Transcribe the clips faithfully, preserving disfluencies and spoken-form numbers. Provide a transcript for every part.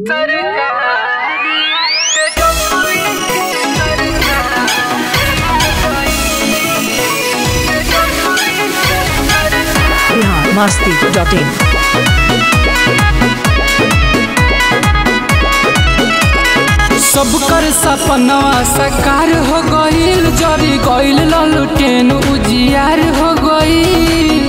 Bihar Masti dot इन। सबकर सपनवा साकार हो गईल, जरी गईल ललटेन उजियार हो गईल।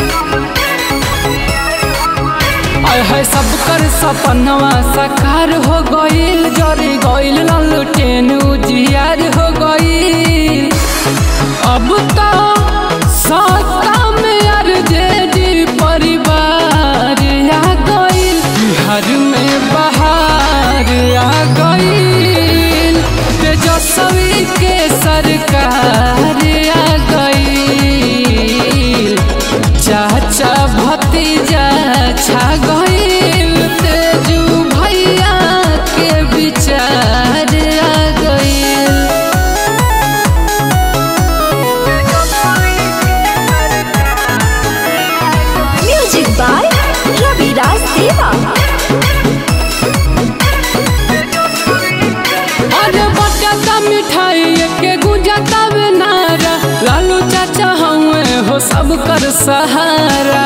आय है सबकर सपनवा साकार हो गईल, जरी गईल ललटेन उजियार हो गईल। अब तो सत्ता में आरजेडी परिवार आ गईल, बिहार में बहार आ गईल। तेजस्वी के सरकार आ गईल, चाचा भतीजा छा गईल। तेजू भैया के विचार आ गईल। म्यूजिक बाय रविराज देवा। अरे बटाता मिठाई के गुंजाता नारा, लालू चाचा हुए हो सबकर सहारा।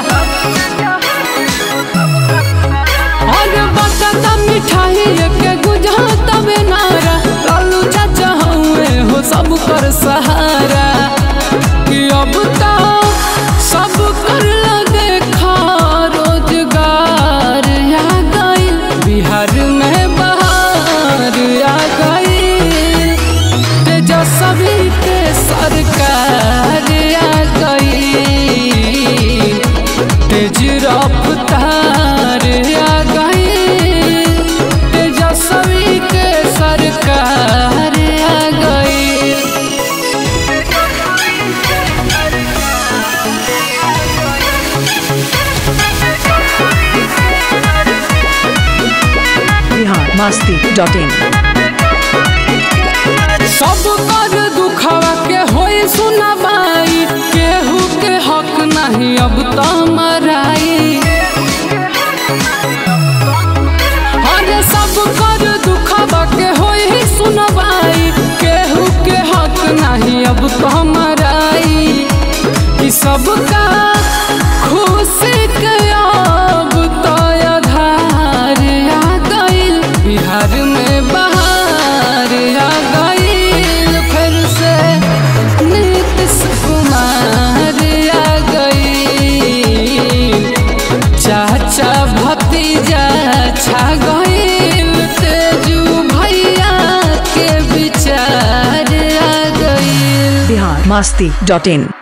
अरे बटाता मिठाई के गुंजाता नारा, लालू चाचा हुए हो सबकर सहारा। कि अब तो सब कर लगे खा रोजगार आ गईल, बिहार में बहार आ गईल। तेजस्वी के सरकार आ गईल, तेज रफ्तार आ गईल। तेजस्वी के सरकार आ गईल। Bihar Masti dot in. सब कर दुखवा के होई सुनवाई, केहू के हक नहीं अब तो मराई। अरे सब कर दुखवा के होई सुनवाई, केहू के हक नहीं अब तो मराई। कि सबका खुशी के अब तो आधार आ गईल, बिहार में बहार आ गईल। फिर से नीतीश कुमार आ गईल, चाचा भतीजा छा गईल। तेजू भैया के विचार आ गईल। बिहार मस्ती डॉट इन।